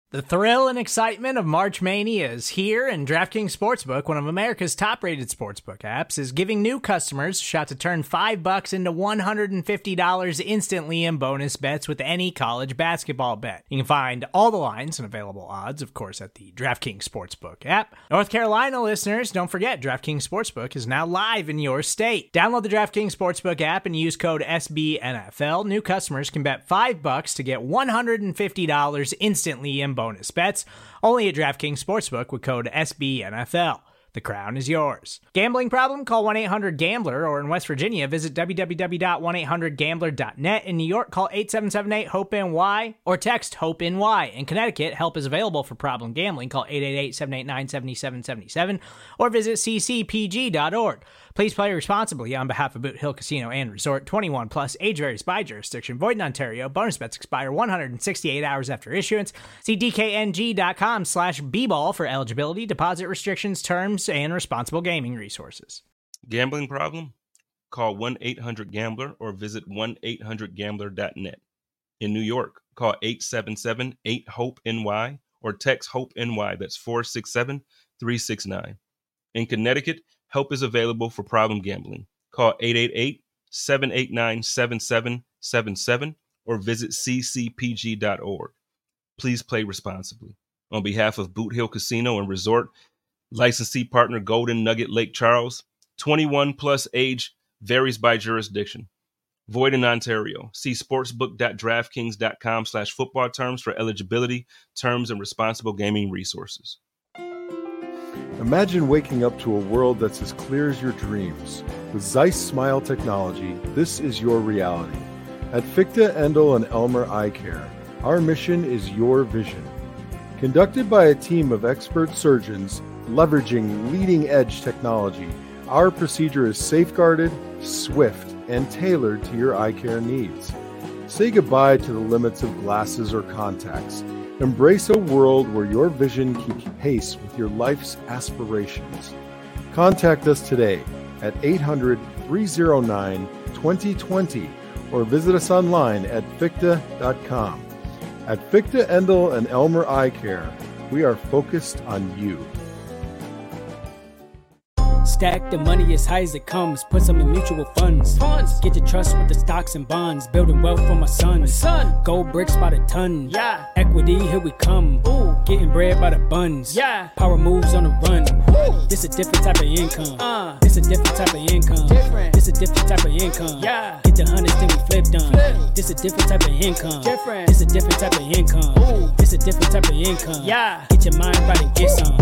The thrill and excitement of March Mania is here, and DraftKings Sportsbook, one of America's top-rated sportsbook apps, is giving new customers a shot to turn $5 into $150 instantly in bonus bets with any college basketball bet. You can find all the lines and available odds, of course, at the DraftKings Sportsbook app. North Carolina listeners, don't forget, DraftKings Sportsbook is now live in your state. Download the DraftKings Sportsbook app and use code SBNFL. New customers can bet $5 to get $150 instantly in bonus bets, only at DraftKings Sportsbook with code SBNFL. The crown is yours. Gambling problem? Call 1-800-GAMBLER, or in West Virginia, visit www.1800gambler.net. In New York, call 877-8-HOPE-NY or text HOPE-NY. In Connecticut, help is available for problem gambling. Call 888-789-7777 or visit ccpg.org. Please play responsibly on behalf of Boot Hill Casino and Resort. 21 plus, age varies by jurisdiction. Void in Ontario. Bonus bets expire 168 hours after issuance. See dkng.com/bball for eligibility, deposit restrictions, terms, and responsible gaming resources. Gambling problem? Call 1-800-GAMBLER or visit 1800gambler.net. In New York, call 877-8-HOPE-NY or text HOPE-NY. That's 467-369. In Connecticut, help is available for problem gambling. Call 888-789-7777 or visit ccpg.org. Please play responsibly. On behalf of Boot Hill Casino and Resort, licensee partner Golden Nugget Lake Charles, 21 plus, age varies by jurisdiction. Void in Ontario. See sportsbook.draftkings.com/football terms for eligibility, terms, and responsible gaming resources. Imagine waking up to a world that's as clear as your dreams. With Zeiss Smile technology, this is your reality. At Fichte, Endel, and Elmer Eye Care, our mission is your vision. Conducted by a team of expert surgeons leveraging leading-edge technology, our procedure is safeguarded, swift, and tailored to your eye care needs. Say goodbye to the limits of glasses or contacts. Embrace a world where your vision keeps pace with your life's aspirations. Contact us today at 800-309-2020 or visit us online at Fichte.com. At Fichte, Endel, and Elmer Eye Care, we are focused on you. Stack the money as high as it comes. Put some in mutual funds. Get your trust with the stocks and bonds. Building wealth for my sons. Gold bricks by the ton. Yeah. Equity, here we come. Ooh. Getting bread by the buns. Yeah. Power moves on the run. Woo. This a different type of income. This a different type of income. This a different type of income. Yeah. Get the hundreds, then we flip done. This a different type of income. This a different type of income. Ooh. This a different type of income. Yeah. Get your mind right and get some.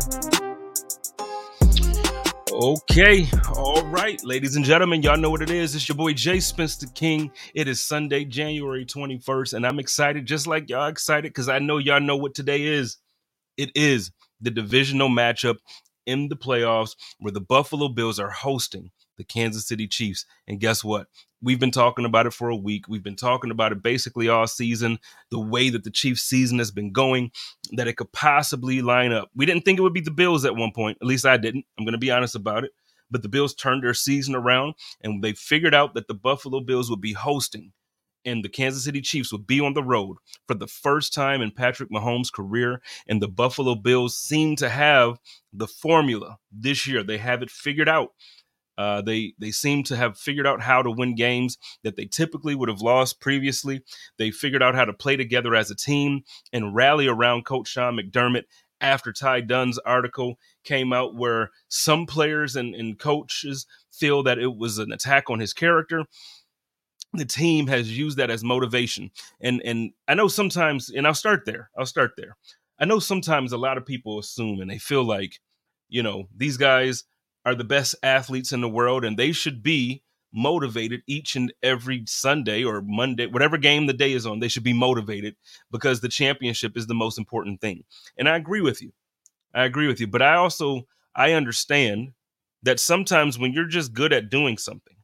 Okay, all right, ladies and gentlemen, y'all know what it is. It's your boy Jay Spencer King. It is Sunday, January 21st, and I'm excited, just like y'all excited, because I know y'all know what today is. It is the divisional matchup in the playoffs where the Buffalo Bills are hosting the Kansas City Chiefs. And guess what? We've been talking about it for a week. We've been talking about it basically all season, the way that the Chiefs season has been going, that it could possibly line up. We didn't think it would be the Bills at one point. At least I didn't. I'm going to be honest about it. But the Bills turned their season around, and they figured out that the Buffalo Bills would be hosting, and the Kansas City Chiefs would be on the road for the first time in Patrick Mahomes' career. And the Buffalo Bills seem to have the formula this year. They have it figured out. They seem to have figured out how to win games that they typically would have lost previously. They figured out how to play together as a team and rally around Coach Sean McDermott after Ty Dunn's article came out, where some players and coaches feel that it was an attack on his character. The team has used that as motivation. And I know sometimes, and I'll start there. I know sometimes a lot of people assume and they feel like, you know, these guys are the best athletes in the world and they should be motivated each and every Sunday or Monday, whatever game the day is on. They should be motivated because the championship is the most important thing. And I agree with you. But I understand that sometimes when you're just good at doing something,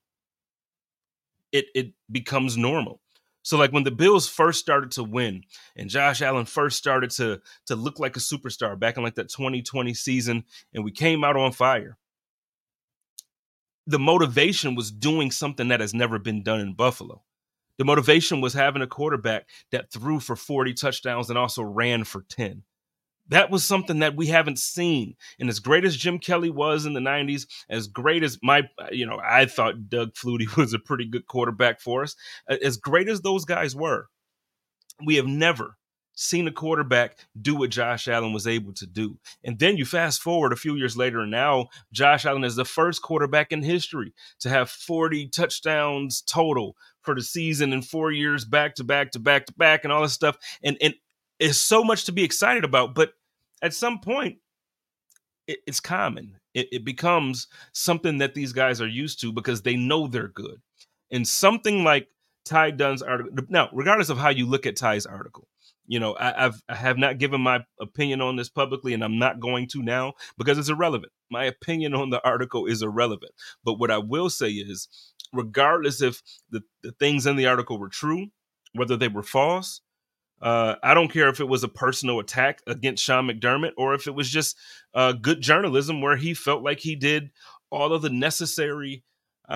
it becomes normal. So like when the Bills first started to win and Josh Allen first started to look like a superstar back in like that 2020 season, and we came out on fire, the motivation was doing something that has never been done in Buffalo. The motivation was having a quarterback that threw for 40 touchdowns and also ran for 10. That was something that we haven't seen. And as great as Jim Kelly was in the 90s, as great as I thought Doug Flutie was a pretty good quarterback for us. As great as those guys were, we have never seen a quarterback do what Josh Allen was able to do. And then you fast forward a few years later, and now Josh Allen is the first quarterback in history to have 40 touchdowns total for the season in 4 years, back to back to back to back, and all this stuff. And it's so much to be excited about. But at some point, it's common. It becomes something that these guys are used to because they know they're good. And something like Ty Dunn's article. Now, regardless of how you look at Ty's article, I have not given my opinion on this publicly, and I'm not going to now because it's irrelevant. My opinion on the article is irrelevant. But what I will say is, regardless if the things in the article were true, whether they were false, I don't care if it was a personal attack against Sean McDermott or if it was just good journalism where he felt like he did all of the necessary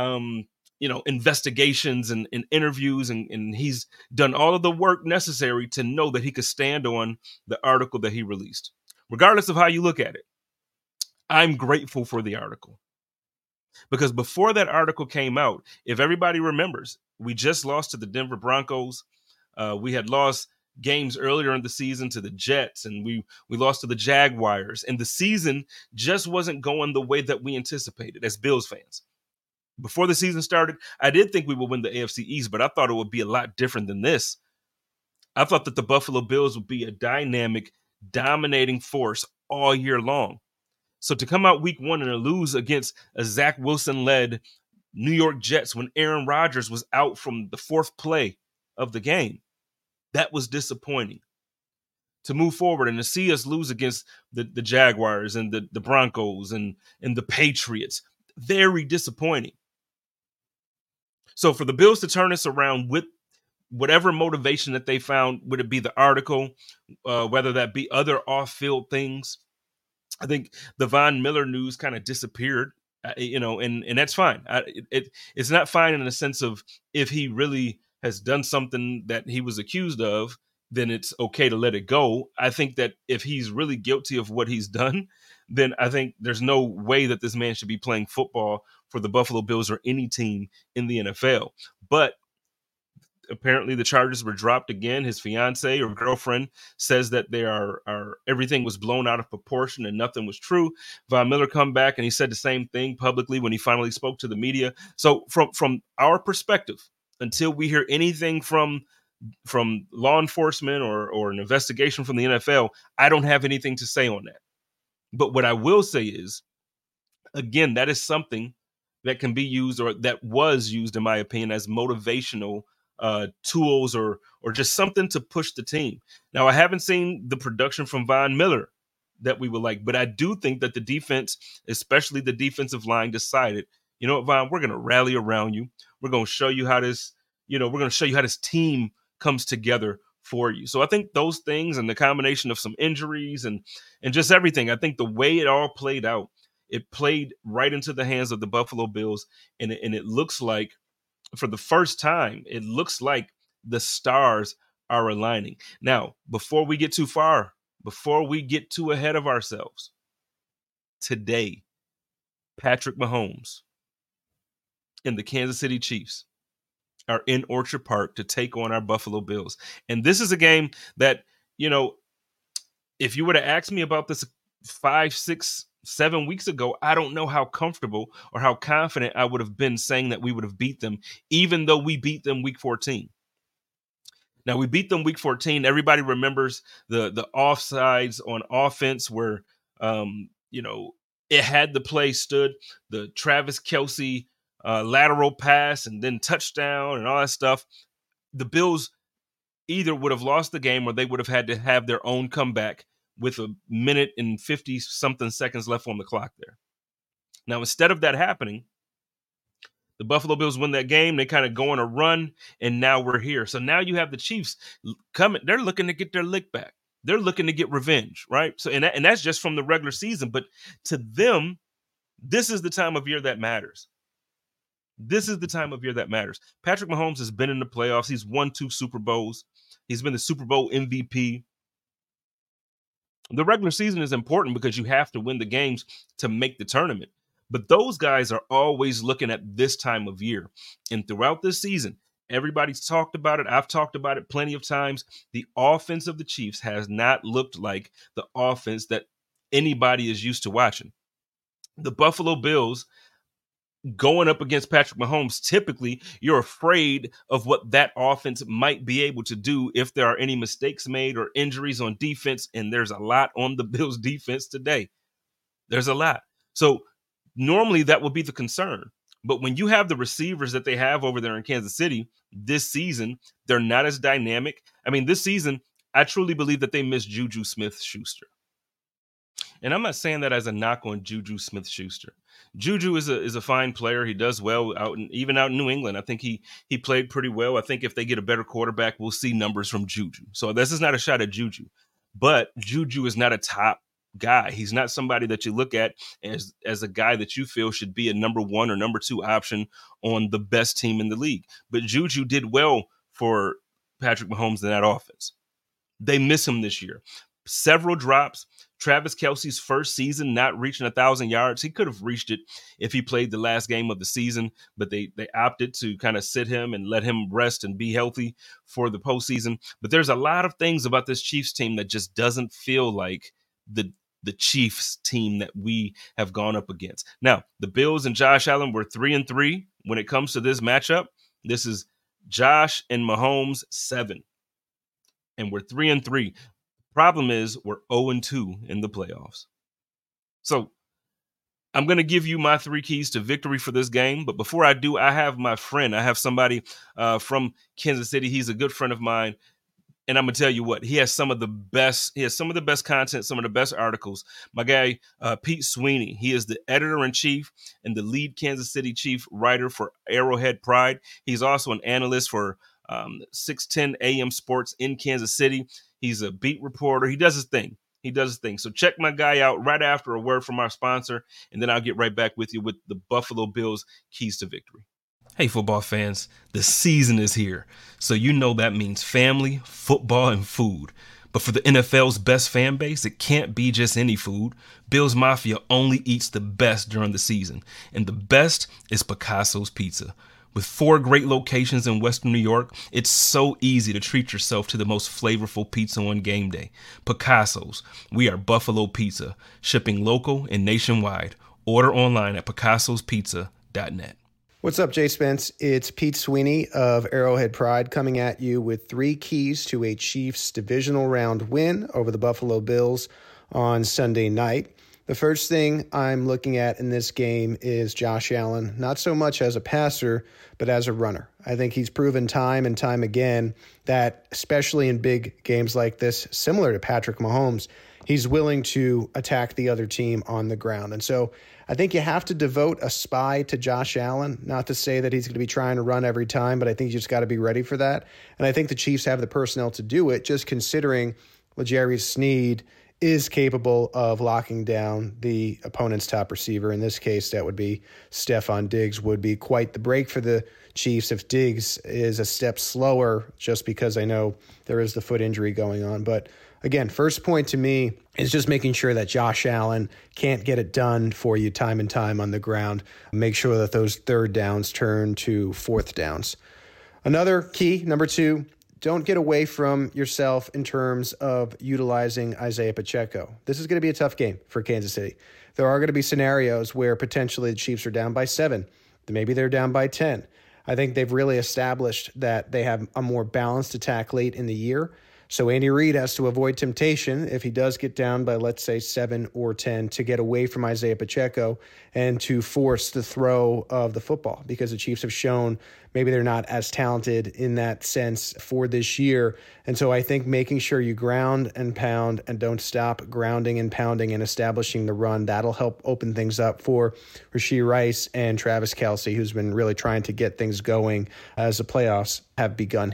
investigations and interviews, and he's done all of the work necessary to know that he could stand on the article that he released. Regardless of how you look at it, I'm grateful for the article. Because before that article came out, if everybody remembers, we just lost to the Denver Broncos. We had lost games earlier in the season to the Jets, and we lost to the Jaguars. And the season just wasn't going the way that we anticipated as Bills fans. Before the season started, I did think we would win the AFC East, but I thought it would be a lot different than this. I thought that the Buffalo Bills would be a dynamic, dominating force all year long. So to come out week one and to lose against a Zach Wilson-led New York Jets when Aaron Rodgers was out from the fourth play of the game, that was disappointing. To move forward and to see us lose against the Jaguars and the Broncos and the Patriots, very disappointing. So for the Bills to turn us around with whatever motivation that they found, would it be the article, whether that be other off-field things, I think the Von Miller news kind of disappeared, and that's fine. It's not fine in the sense of if he really has done something that he was accused of, then it's okay to let it go. I think that if he's really guilty of what he's done, then I think there's no way that this man should be playing football for the Buffalo Bills or any team in the NFL. But apparently the charges were dropped again. His fiance or girlfriend says that they are everything was blown out of proportion and nothing was true. Von Miller come back and he said the same thing publicly when he finally spoke to the media. So from our perspective, until we hear anything from law enforcement or an investigation from the NFL, I don't have anything to say on that. But what I will say is, again, that is something that can be used, or that was used, in my opinion, as motivational tools or just something to push the team. Now, I haven't seen the production from Von Miller that we would like, but I do think that the defense, especially the defensive line, decided, you know what, Von, we're going to rally around you. We're going to show you how this, we're going to show you how this team comes together for you. So I think those things and the combination of some injuries and just everything, I think the way it all played out, it played right into the hands of the Buffalo Bills. And it looks like, for the first time, it looks like the stars are aligning. Now, before we get too far, before we get too ahead of ourselves, today, Patrick Mahomes and the Kansas City Chiefs are in Orchard Park to take on our Buffalo Bills. And this is a game that, if you were to ask me about this 5, 6, 7 weeks ago, I don't know how comfortable or how confident I would have been saying that we would have beat them, even though we beat them week 14. Now, we beat them week 14. Everybody remembers the offsides on offense where, it had the play stood, the Travis Kelce lateral pass and then touchdown and all that stuff. The Bills either would have lost the game or they would have had to have their own comeback with a minute and 50 something seconds left on the clock there. Now, instead of that happening, the Buffalo Bills win that game. They kind of go on a run, and now we're here. So now you have the Chiefs coming. They're looking to get their lick back. They're looking to get revenge, right? So, and that's just from the regular season. But to them, this is the time of year that matters. This is the time of year that matters. Patrick Mahomes has been in the playoffs. He's won 2 Super Bowls. He's been the Super Bowl MVP. The regular season is important because you have to win the games to make the tournament. But those guys are always looking at this time of year. And throughout this season, everybody's talked about it. I've talked about it plenty of times. The offense of the Chiefs has not looked like the offense that anybody is used to watching. The Buffalo Bills going up against Patrick Mahomes, typically you're afraid of what that offense might be able to do if there are any mistakes made or injuries on defense. And there's a lot on the Bills defense today. There's a lot. So normally that would be the concern. But when you have the receivers that they have over there in Kansas City this season, they're not as dynamic. I mean, this season, I truly believe that they missed Juju Smith-Schuster. And I'm not saying that as a knock on Juju Smith-Schuster. Juju is a fine player. He does well even out in New England. I think he played pretty well. I think if they get a better quarterback, we'll see numbers from Juju. So this is not a shot at Juju. But Juju is not a top guy. He's not somebody that you look at as a guy that you feel should be a number 1 or number 2 option on the best team in the league. But Juju did well for Patrick Mahomes in that offense. They miss him this year. Several drops. Travis Kelce's first season not reaching 1,000 yards. He could have reached it if he played the last game of the season, but they opted to kind of sit him and let him rest and be healthy for the postseason. But there's a lot of things about this Chiefs team that just doesn't feel like the Chiefs team that we have gone up against. Now, the Bills and Josh Allen were 3-3 when it comes to this matchup. This is Josh and Mahomes 7, and we're 3-3. Problem is we're 0-2 in the playoffs. So I'm going to give you my 3 keys to victory for this game. But before I do, I have my friend. I have somebody from Kansas City. He's a good friend of mine. And I'm going to tell you what, he has some of the best content, some of the best articles. My guy, Pete Sweeney, he is the editor-in-chief and the lead Kansas City Chief writer for Arrowhead Pride. He's also an analyst for 610 AM Sports in Kansas City. He's a beat reporter. He does his thing. So check my guy out right after a word from our sponsor, and then I'll get right back with you with the Buffalo Bills keys to victory. Hey, football fans, the season is here. So you know that means family, football, and food. But for the NFL's best fan base, it can't be just any food. Bills Mafia only eats the best during the season. And the best is Picasso's Pizza. With 4 great locations in Western New York, it's so easy to treat yourself to the most flavorful pizza on game day. Picasso's. We are Buffalo Pizza, shipping local and nationwide. Order online at picassospizza.net. What's up, Jay Spence? It's Pete Sweeney of Arrowhead Pride coming at you with 3 keys to a Chiefs divisional round win over the Buffalo Bills on Sunday night. The first thing I'm looking at in this game is Josh Allen, not so much as a passer, but as a runner. I think he's proven time and time again that, especially in big games like this, similar to Patrick Mahomes, he's willing to attack the other team on the ground. And so I think you have to devote a spy to Josh Allen, not to say that he's going to be trying to run every time, but I think you just got to be ready for that. And I think the Chiefs have the personnel to do it, just considering L'Jarius Sneed is capable of locking down the opponent's top receiver. In this case, that would be Stefon Diggs. Would be quite the break for the Chiefs if Diggs is a step slower, just because I know there is the foot injury going on. But again, first point to me is just making sure that Josh Allen can't get it done for you time and time on the ground. Make sure that those 3rd downs turn to 4th downs. Another key, number 2, don't get away from yourself in terms of utilizing Isaiah Pacheco. This is going to be a tough game for Kansas City. There are going to be scenarios where potentially the Chiefs are down by 7. Maybe they're down by 10. I think they've really established that they have a more balanced attack late in the year. So Andy Reid has to avoid temptation if he does get down by, let's say, 7 or 10 to get away from Isaiah Pacheco and to force the throw of the football, because the Chiefs have shown maybe they're not as talented in that sense for this year. And so I think making sure you ground and pound and don't stop grounding and pounding and establishing the run, that'll help open things up for Rashee Rice and Travis Kelce, who's been really trying to get things going as the playoffs have begun here.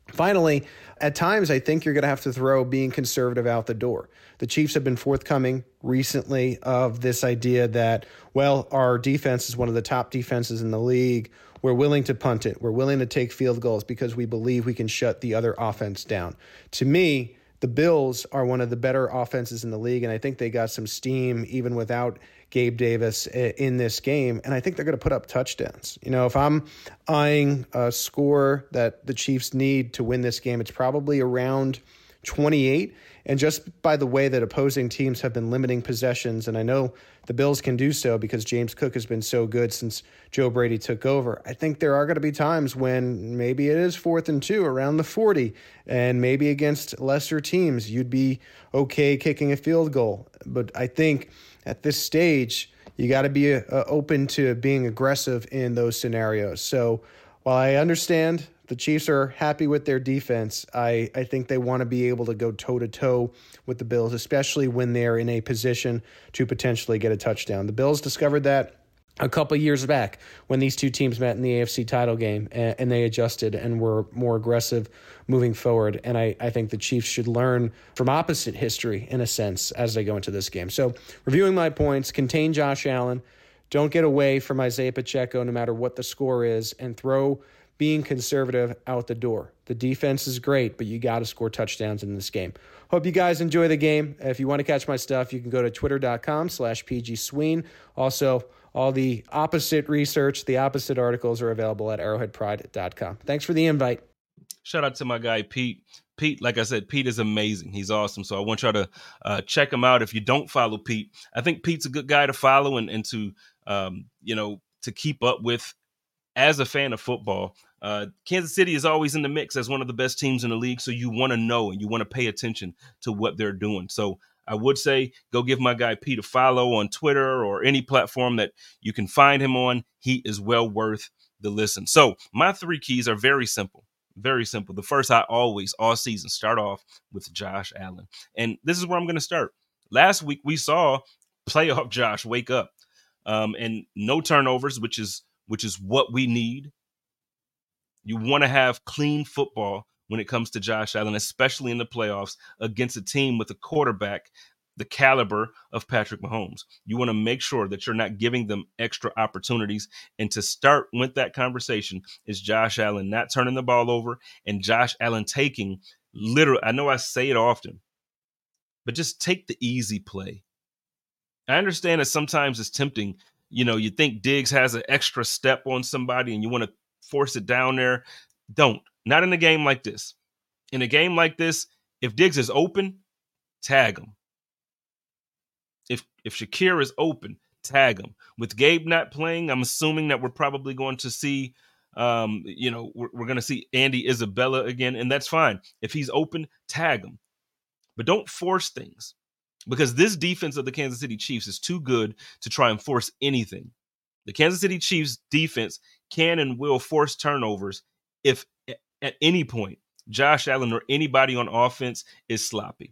Finally, at times, I think you're going to have to throw being conservative out the door. The Chiefs have been forthcoming recently of this idea that, well, our defense is one of the top defenses in the league. We're willing to punt it. We're willing to take field goals because we believe we can shut the other offense down. To me, the Bills are one of the better offenses in the league, and I think they got some steam even without Gabe Davis in this game, and I think they're going to put up touchdowns. You know, if I'm eyeing a score that the Chiefs need to win this game, it's probably around 28, and just by the way that opposing teams have been limiting possessions, and I know the Bills can do so because James Cook has been so good since Joe Brady took over, I think there are going to be times when maybe it is 4th and 2 around the 40, and maybe against lesser teams, you'd be okay kicking a field goal. But I think at this stage, you got to be open to being aggressive in those scenarios. So while I understand the Chiefs are happy with their defense, I think they want to be able to go toe-to-toe with the Bills, especially when they're in a position to potentially get a touchdown. The Bills discovered that a couple years back when these two teams met in the AFC title game, and they adjusted and were more aggressive moving forward. And I think the Chiefs should learn from opposite history, in a sense, as they go into this game. So reviewing my points, contain Josh Allen, don't get away from Isaiah Pacheco no matter what the score is, and throw being conservative out the door. The defense is great, but you got to score touchdowns in this game. Hope you guys enjoy the game. If you want to catch my stuff, you can go to twitter.com/PGSween. Also, all the opposite research, the opposite articles are available at arrowheadpride.com. Thanks for the invite. Shout out to my guy, Pete. Pete, like I said, Pete is amazing. He's awesome. So I want y'all to check him out. If you don't follow Pete, I think Pete's a good guy to follow and to, to keep up with as a fan of football. Kansas City is always in the mix as one of the best teams in the league. So you want to know and you want to pay attention to what they're doing. So I would say go give my guy Pete a follow on Twitter or any platform that you can find him on. He is well worth the listen. So my 3 keys are very simple. Very simple. The first, I always, all season, start off with Josh Allen. And this is where I'm going to start. Last week, we saw playoff Josh wake up and no turnovers, which is what we need. You want to have clean football when it comes to Josh Allen, especially in the playoffs against a team with a quarterback the caliber of Patrick Mahomes. You want to make sure that you're not giving them extra opportunities. And to start with that conversation is Josh Allen not turning the ball over and Josh Allen taking literally, I know I say it often, but just take the easy play. I understand that sometimes it's tempting. You know, you think Diggs has an extra step on somebody and you want to force it down there. Don't. Not in a game like this. In a game like this, if Diggs is open, tag him. If Shakir is open, tag him. With Gabe not playing, I'm assuming that we're probably going to see, we're going to see Andy Isabella again, and that's fine. If he's open, tag him. But don't force things, because this defense of the Kansas City Chiefs is too good to try and force anything. The Kansas City Chiefs defense can and will force turnovers if at any point Josh Allen or anybody on offense is sloppy.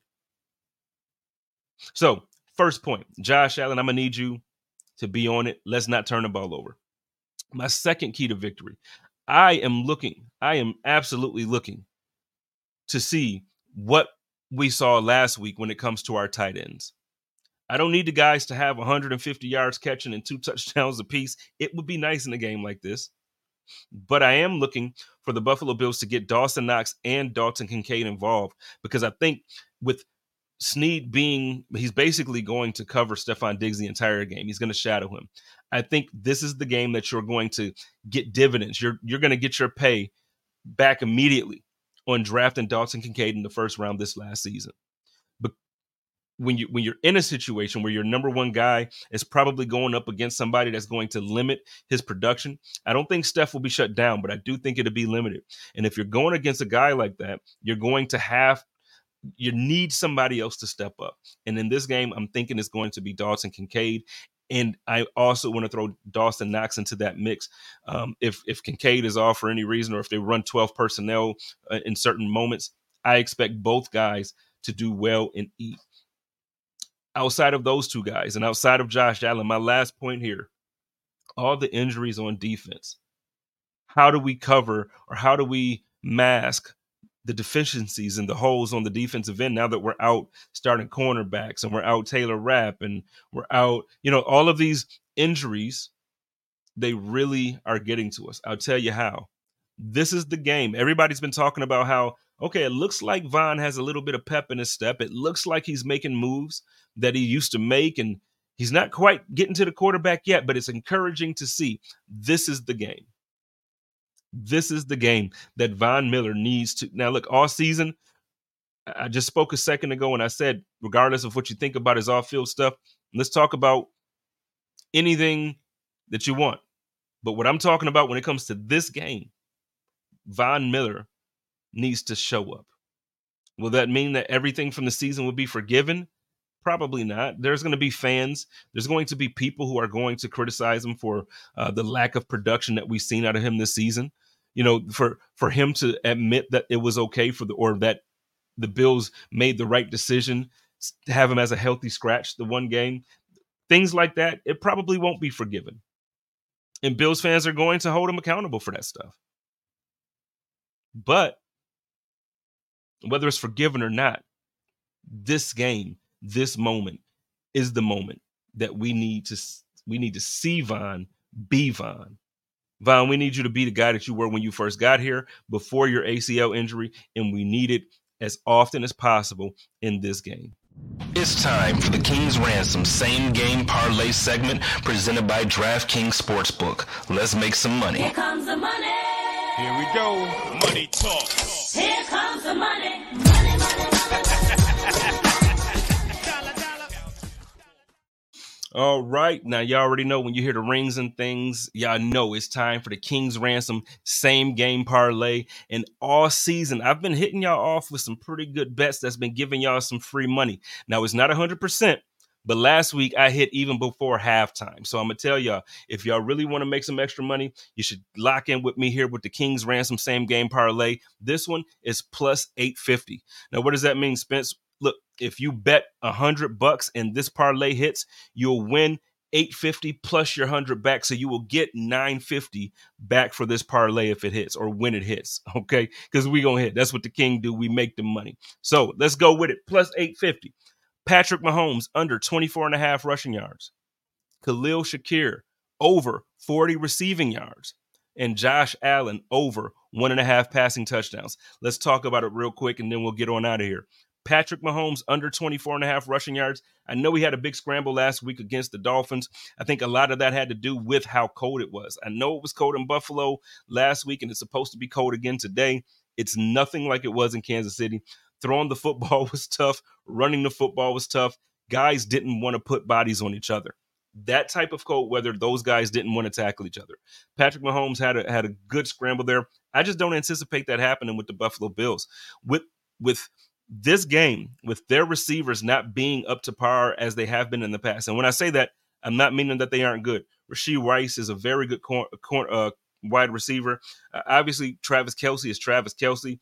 So, first point, Josh Allen, I'm going to need you to be on it. Let's not turn the ball over. My second key to victory, I am absolutely looking to see what we saw last week when it comes to our tight ends. I don't need the guys to have 150 yards catching and 2 touchdowns apiece. It would be nice in a game like this. But I am looking for the Buffalo Bills to get Dawson Knox and Dalton Kincaid involved, because I think with Snead he's basically going to cover Stephon Diggs the entire game. He's going to shadow him. I think this is the game that you're going to get dividends. You're going to get your pay back immediately on drafting Dalton Kincaid in the first round this last season. But when you're in a situation where your number one guy is probably going up against somebody that's going to limit his production, I don't think Steph will be shut down, but I do think it'll be limited. And if you're going against a guy like that, you need somebody else to step up. And in this game, I'm thinking it's going to be Dalton Kincaid. And I also want to throw Dawson Knox into that mix. If Kincaid is off for any reason, or if they run 12 personnel in certain moments, I expect both guys to do well and eat. Outside of those two guys and outside of Josh Allen, my last point here, all the injuries on defense. How do we cover or how do we mask the deficiencies and the holes on the defensive end now that we're out starting cornerbacks and we're out Taylor Rapp and we're out, all of these injuries, they really are getting to us. I'll tell you how. This is the game. Everybody's been talking about how, okay, it looks like Von has a little bit of pep in his step. It looks like he's making moves that he used to make, and he's not quite getting to the quarterback yet, but it's encouraging to see. This is the game. This is the game that Von Miller needs to. Now, look, all season, I just spoke a second ago and I said, regardless of what you think about his off-field stuff, let's talk about anything that you want. But what I'm talking about when it comes to this game, Von Miller needs to show up. Will that mean that everything from the season will be forgiven? Probably not. There's going to be fans. There's going to be people who are going to criticize him for the lack of production that we've seen out of him this season. For him to admit that it was okay or that the Bills made the right decision to have him as a healthy scratch the one game, things like that, it probably won't be forgiven. And Bills fans are going to hold him accountable for that stuff. But whether it's forgiven or not, this game, this moment is the moment that we need to see Von be Von. Von, we need you to be the guy that you were when you first got here before your ACL injury, and we need it as often as possible in this game. It's time for the King's Ransom Same Game Parlay segment presented by DraftKings Sportsbook. Let's make some money. Here comes the money. Here we go. Money talk. Here comes the money. Money, money, money. All right. Now, y'all already know when you hear the rings and things, y'all know it's time for the King's Ransom Same Game Parlay. And all season, I've been hitting y'all off with some pretty good bets that's been giving y'all some free money. Now, it's not 100%, but last week I hit even before halftime. So I'm going to tell y'all, if y'all really want to make some extra money, you should lock in with me here with the King's Ransom Same Game Parlay. This one is plus 850. Now, what does that mean, Spence? Look, if you bet $100 and this parlay hits, you'll win $850 plus your $100 back. So you will get $950 back for this parlay if it hits or when it hits. Okay. Because we going to hit. That's what the King do. We make the money. So let's go with it. Plus 850. Patrick Mahomes under 24.5 rushing yards. Khalil Shakir over 40 receiving yards. And Josh Allen over 1.5 passing touchdowns. Let's talk about it real quick and then we'll get on out of here. Patrick Mahomes under 24.5 rushing yards. I know he had a big scramble last week against the Dolphins. I think a lot of that had to do with how cold it was. I know it was cold in Buffalo last week, and it's supposed to be cold again today. It's nothing like it was in Kansas City. Throwing the football was tough. Running the football was tough. Guys didn't want to put bodies on each other. That type of cold weather, those guys didn't want to tackle each other. Patrick Mahomes had a good scramble there. I just don't anticipate that happening with the Buffalo Bills. With this game, with their receivers not being up to par as they have been in the past. And when I say that, I'm not meaning that they aren't good. Rashee Rice is a very good wide receiver. Obviously, Travis Kelce is Travis Kelce.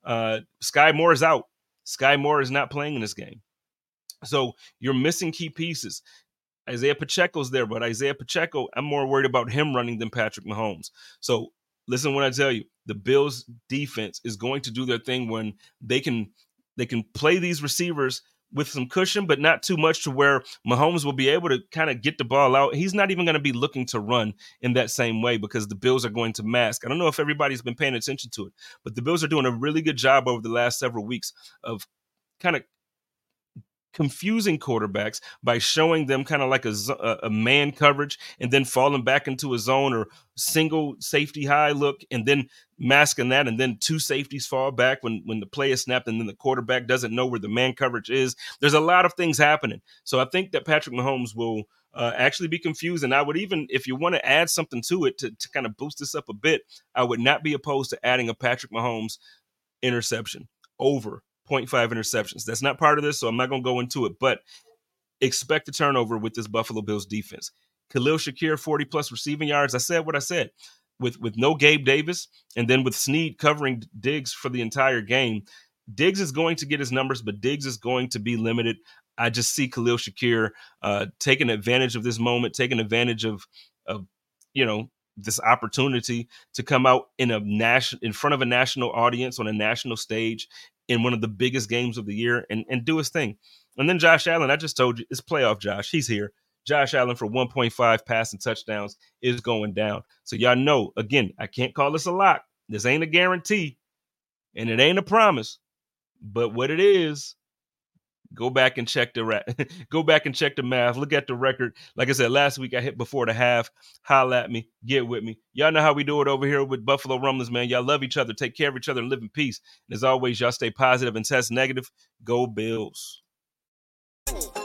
Sky Moore is out. Sky Moore is not playing in this game. So you're missing key pieces. Isaiah Pacheco's there, but Isaiah Pacheco, I'm more worried about him running than Patrick Mahomes. So listen when I tell you, the Bills defense is going to do their thing when they can play these receivers with some cushion, but not too much to where Mahomes will be able to kind of get the ball out. He's not even going to be looking to run in that same way because the Bills are going to mask. I don't know if everybody's been paying attention to it, but the Bills are doing a really good job over the last several weeks of kind of confusing quarterbacks by showing them kind of like a man coverage and then falling back into a zone or single safety high look and then masking that, and then two safeties fall back when the play is snapped and then the quarterback doesn't know where the man coverage is. There's a lot of things happening. So I think that Patrick Mahomes will actually be confused. And I would even, if you want to add something to it to kind of boost this up a bit, I would not be opposed to adding a Patrick Mahomes interception over 0.5 interceptions. That's not part of this, so I'm not going to go into it, but expect a turnover with this Buffalo Bills defense. Khalil Shakir, 40-plus receiving yards. I said what I said. With no Gabe Davis, and then with Snead covering Diggs for the entire game, Diggs is going to get his numbers, but Diggs is going to be limited. I just see Khalil Shakir taking advantage of this moment, taking advantage of this opportunity to come out in front of a national audience on a national stage in one of the biggest games of the year and do his thing. And then Josh Allen, I just told you, it's playoff Josh. He's here. Josh Allen for 1.5 passing touchdowns is going down. So y'all know, again, I can't call this a lock. This ain't a guarantee, and it ain't a promise. But what it is, go back and check the math. Look at the record. Like I said, last week I hit before the half. Holla at me. Get with me. Y'all know how we do it over here with Buffalo Rumblings, man. Y'all love each other. Take care of each other and live in peace. And as always, y'all stay positive and test negative. Go Bills.